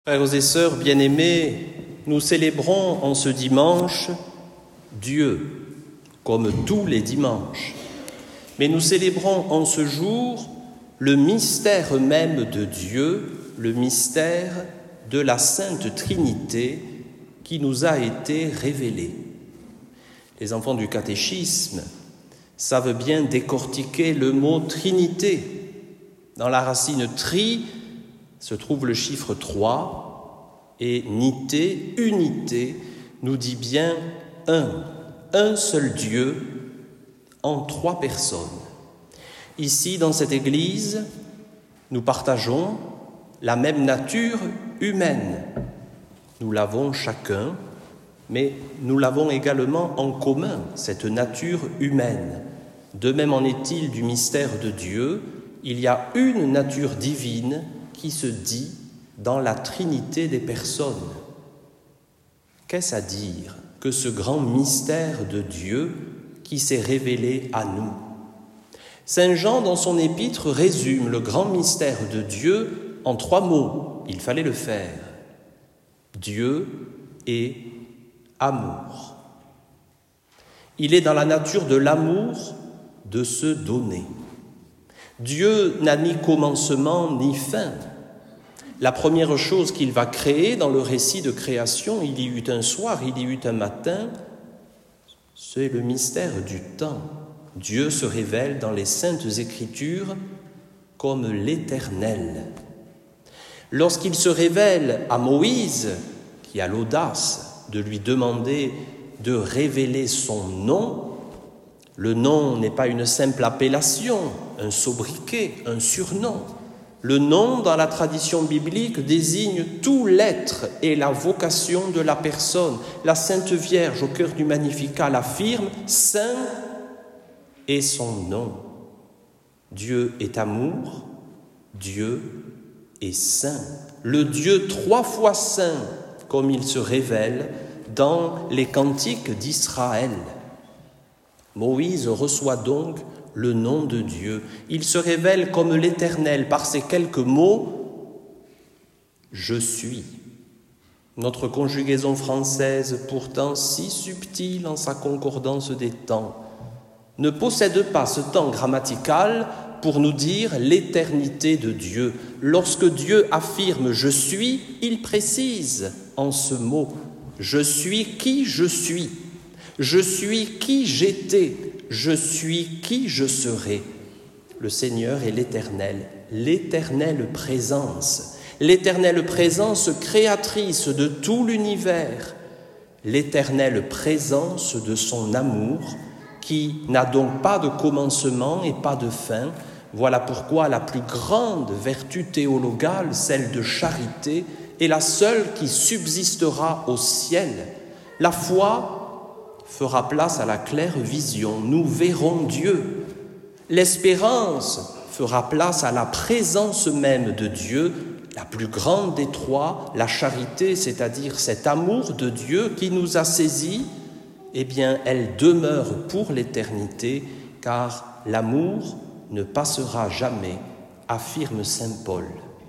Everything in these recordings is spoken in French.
Frères et sœurs bien-aimés, nous célébrons en ce dimanche Dieu, comme tous les dimanches. Mais nous célébrons en ce jour le mystère même de Dieu, le mystère de la Sainte Trinité qui nous a été révélé. Les enfants du catéchisme savent bien décortiquer le mot Trinité. Dans la racine tri se trouve le chiffre 3 et nité, unité, nous dit bien un seul Dieu en 3 personnes. Ici, dans cette église, nous partageons la même nature humaine. Nous l'avons chacun, mais nous l'avons également en commun, cette nature humaine. De même en est-il du mystère de Dieu, il y a une nature divine qui se dit dans la Trinité des personnes. Qu'est-ce à dire que ce grand mystère de Dieu qui s'est révélé à nous? Saint Jean, dans son épître, résume le grand mystère de Dieu en 3 mots. Il fallait le faire. Dieu est amour. Il est dans la nature de l'amour de se donner. Dieu n'a ni commencement ni fin. La première chose qu'il va créer dans le récit de création, il y eut un soir, il y eut un matin, c'est le mystère du temps. Dieu se révèle dans les Saintes Écritures comme l'Éternel. Lorsqu'il se révèle à Moïse, qui a l'audace de lui demander de révéler son nom, le nom n'est pas une simple appellation, un sobriquet, un surnom. Le nom, dans la tradition biblique, désigne tout l'être et la vocation de la personne. La Sainte Vierge, au cœur du Magnificat, l'affirme, « Saint est son nom ». Dieu est amour, Dieu est saint. Le Dieu 3 fois saint, comme il se révèle dans les cantiques d'Israël. Moïse reçoit donc le nom de Dieu. Il se révèle comme l'Éternel par ces quelques mots « Je suis ». Notre conjugaison française, pourtant si subtile en sa concordance des temps, ne possède pas ce temps grammatical pour nous dire l'éternité de Dieu. Lorsque Dieu affirme « Je suis », il précise en ce mot « Je suis qui je suis ». Je suis qui j'étais, je suis qui je serai. Le Seigneur est l'éternelle présence créatrice de tout l'univers, l'éternelle présence de son amour qui n'a donc pas de commencement et pas de fin. Voilà pourquoi la plus grande vertu théologale, celle de charité, est la seule qui subsistera au ciel. La foi fera place à la claire vision, nous verrons Dieu. L'espérance fera place à la présence même de Dieu, la plus grande des 3, la charité, c'est-à-dire cet amour de Dieu qui nous a saisis, eh bien, elle demeure pour l'éternité, car l'amour ne passera jamais, affirme saint Paul.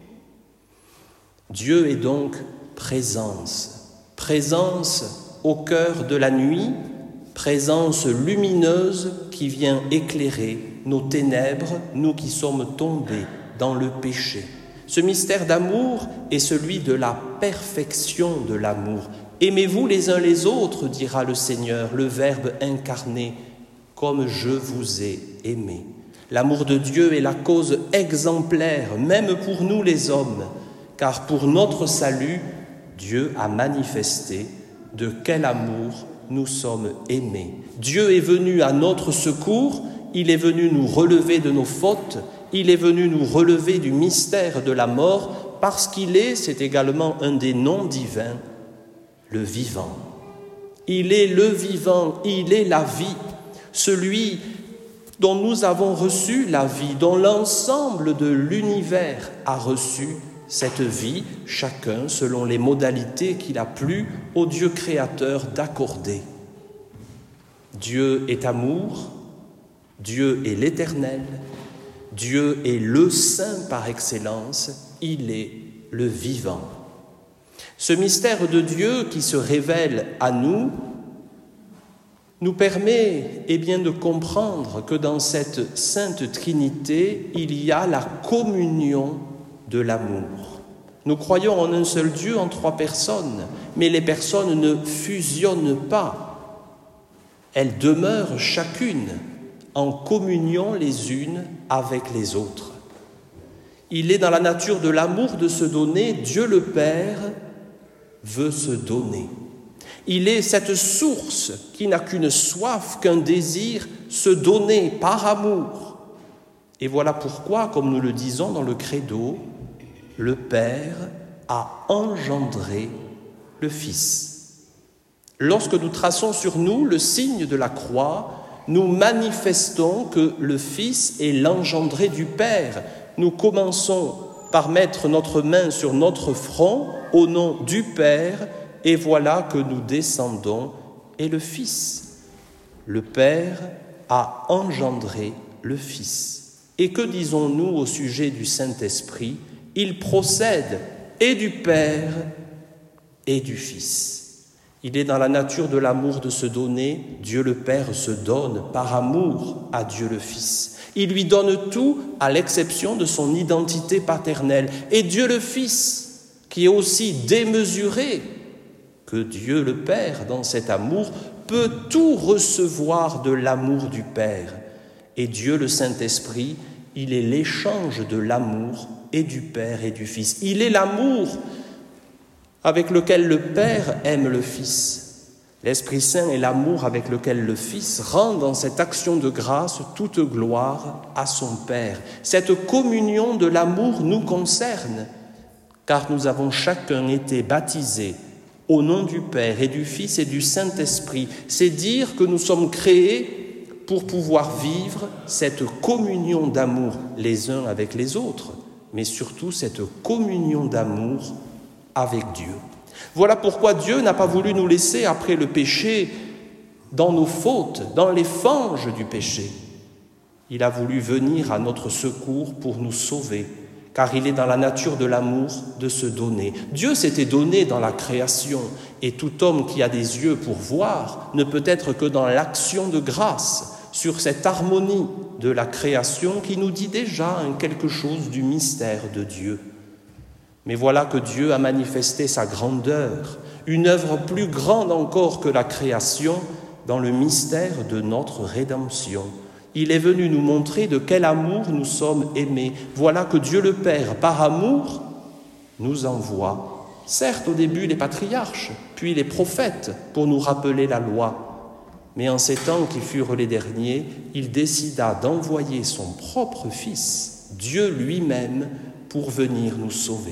Dieu est donc présence au cœur de la nuit, présence lumineuse qui vient éclairer nos ténèbres, nous qui sommes tombés dans le péché. Ce mystère d'amour est celui de la perfection de l'amour. Aimez-vous les uns les autres, dira le Seigneur, le Verbe incarné, comme je vous ai aimé. L'amour de Dieu est la cause exemplaire, même pour nous les hommes, car pour notre salut, Dieu a manifesté de quel amour nous sommes aimés. Dieu est venu à notre secours, il est venu nous relever de nos fautes, il est venu nous relever du mystère de la mort, parce qu'il est, c'est également un des noms divins, le vivant. Il est le vivant, il est la vie, celui dont nous avons reçu la vie, dont l'ensemble de l'univers a reçu cette vie, chacun selon les modalités qu'il a plu au Dieu créateur d'accorder. Dieu est amour, Dieu est l'Éternel, Dieu est le Saint par excellence, il est le vivant. Ce mystère de Dieu qui se révèle à nous permet de comprendre que dans cette Sainte Trinité, il y a la communion de l'amour. Nous croyons en un seul Dieu, en 3 personnes, mais les personnes ne fusionnent pas. Elles demeurent chacune en communion les unes avec les autres. Il est dans la nature de l'amour de se donner. Dieu le Père veut se donner. Il est cette source qui n'a qu'une soif, qu'un désir, se donner par amour. Et voilà pourquoi, comme nous le disons dans le Credo, le Père a engendré le Fils. Lorsque nous traçons sur nous le signe de la croix, nous manifestons que le Fils est l'engendré du Père. Nous commençons par mettre notre main sur notre front au nom du Père, et voilà que nous descendons, et le Fils. Le Père a engendré le Fils. Et que disons-nous au sujet du Saint-Esprit ? Il procède et du Père et du Fils. Il est dans la nature de l'amour de se donner. Dieu le Père se donne par amour à Dieu le Fils. Il lui donne tout à l'exception de son identité paternelle. Et Dieu le Fils, qui est aussi démesuré que Dieu le Père dans cet amour, peut tout recevoir de l'amour du Père. Et Dieu le Saint-Esprit, il est l'échange de l'amour et du Père et du Fils. Il est l'amour avec lequel le Père aime le Fils. L'Esprit Saint est l'amour avec lequel le Fils rend dans cette action de grâce toute gloire à son Père. Cette communion de l'amour nous concerne, car nous avons chacun été baptisés au nom du Père et du Fils et du Saint-Esprit. C'est dire que nous sommes créés pour pouvoir vivre cette communion d'amour les uns avec les autres, mais surtout cette communion d'amour avec Dieu. Voilà pourquoi Dieu n'a pas voulu nous laisser après le péché dans nos fautes, dans les fanges du péché. Il a voulu venir à notre secours pour nous sauver, car il est dans la nature de l'amour de se donner. Dieu s'était donné dans la création, et tout homme qui a des yeux pour voir ne peut être que dans l'action de grâce sur cette harmonie de la création qui nous dit déjà quelque chose du mystère de Dieu. Mais voilà que Dieu a manifesté sa grandeur, une œuvre plus grande encore que la création, dans le mystère de notre rédemption. Il est venu nous montrer de quel amour nous sommes aimés. Voilà que Dieu le Père, par amour, nous envoie, certes au début les patriarches, puis les prophètes, pour nous rappeler la loi. Mais en ces temps qui furent les derniers, il décida d'envoyer son propre Fils, Dieu lui-même, pour venir nous sauver.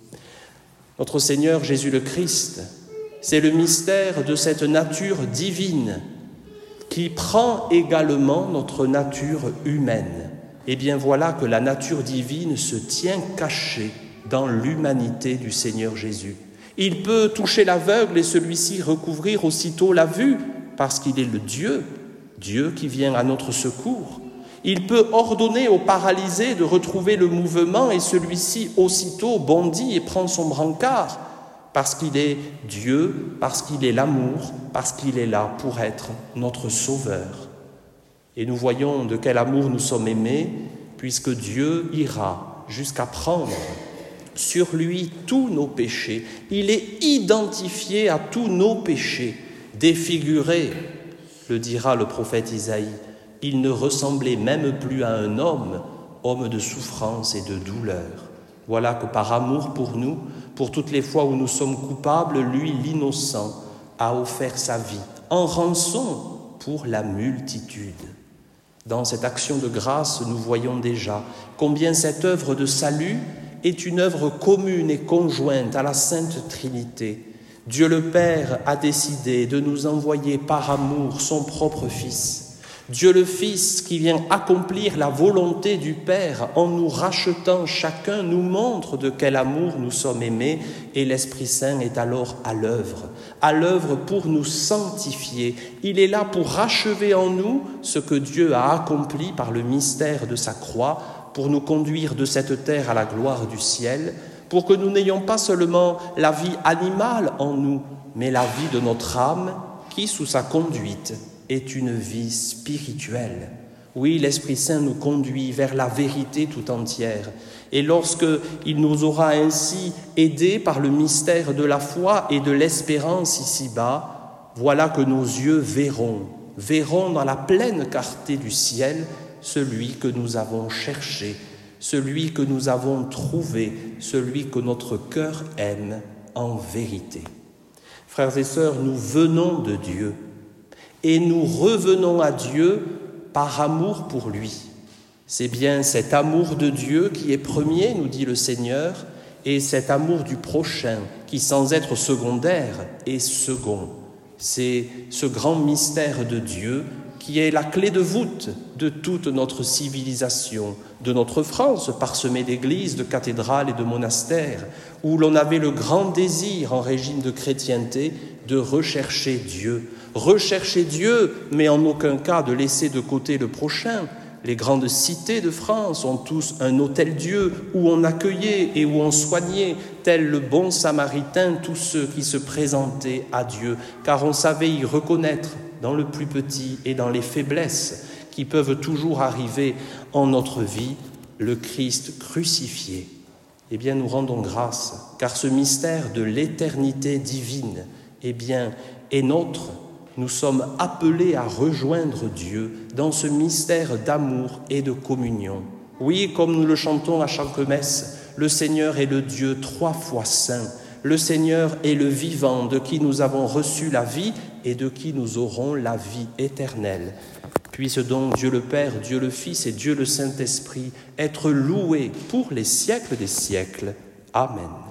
Notre Seigneur Jésus le Christ, c'est le mystère de cette nature divine qui prend également notre nature humaine. Et bien voilà que la nature divine se tient cachée dans l'humanité du Seigneur Jésus. Il peut toucher l'aveugle et celui-ci recouvrir aussitôt la vue, parce qu'il est le Dieu qui vient à notre secours. Il peut ordonner au paralysé de retrouver le mouvement et celui-ci aussitôt bondit et prend son brancard, parce qu'il est Dieu, parce qu'il est l'amour, parce qu'il est là pour être notre Sauveur. Et nous voyons de quel amour nous sommes aimés, puisque Dieu ira jusqu'à prendre sur lui tous nos péchés. Il est identifié à tous nos péchés, défiguré, le dira le prophète Isaïe. Il ne ressemblait même plus à un homme, homme de souffrance et de douleur. Voilà que par amour pour nous, pour toutes les fois où nous sommes coupables, lui, l'innocent, a offert sa vie en rançon pour la multitude. Dans cette action de grâce, nous voyons déjà combien cette œuvre de salut est une œuvre commune et conjointe à la Sainte Trinité. Dieu le Père a décidé de nous envoyer par amour son propre Fils. Dieu le Fils qui vient accomplir la volonté du Père en nous rachetant chacun nous montre de quel amour nous sommes aimés et l'Esprit Saint est alors à l'œuvre pour nous sanctifier. Il est là pour rachever en nous ce que Dieu a accompli par le mystère de sa croix, pour nous conduire de cette terre à la gloire du ciel, pour que nous n'ayons pas seulement la vie animale en nous, mais la vie de notre âme qui, sous sa conduite, est une vie spirituelle. Oui, l'Esprit Saint nous conduit vers la vérité tout entière. Et lorsqu'il nous aura ainsi aidés par le mystère de la foi et de l'espérance ici-bas, voilà que nos yeux verront dans la pleine clarté du ciel celui que nous avons cherché, celui que nous avons trouvé, celui que notre cœur aime en vérité. Frères et sœurs, nous venons de Dieu et nous revenons à Dieu par amour pour lui. C'est bien cet amour de Dieu qui est premier, nous dit le Seigneur, et cet amour du prochain qui, sans être secondaire, est second. C'est ce grand mystère de Dieu qui est la clé de voûte de toute notre civilisation, de notre France parsemée d'églises, de cathédrales et de monastères, où l'on avait le grand désir en régime de chrétienté de rechercher Dieu, mais en aucun cas de laisser de côté le prochain. Les grandes cités de France ont tous un hôtel-Dieu où on accueillait et où on soignait, tel le bon Samaritain, tous ceux qui se présentaient à Dieu, car on savait y reconnaître dans le plus petit et dans les faiblesses qui peuvent toujours arriver en notre vie, le Christ crucifié. Eh bien, nous rendons grâce, car ce mystère de l'éternité divine, est nôtre. Nous sommes appelés à rejoindre Dieu dans ce mystère d'amour et de communion. Oui, comme nous le chantons à chaque messe, le Seigneur est le Dieu 3 fois saint. Le Seigneur est le vivant de qui nous avons reçu la vie et de qui nous aurons la vie éternelle. Puisse donc Dieu le Père, Dieu le Fils et Dieu le Saint-Esprit être loués pour les siècles des siècles. Amen.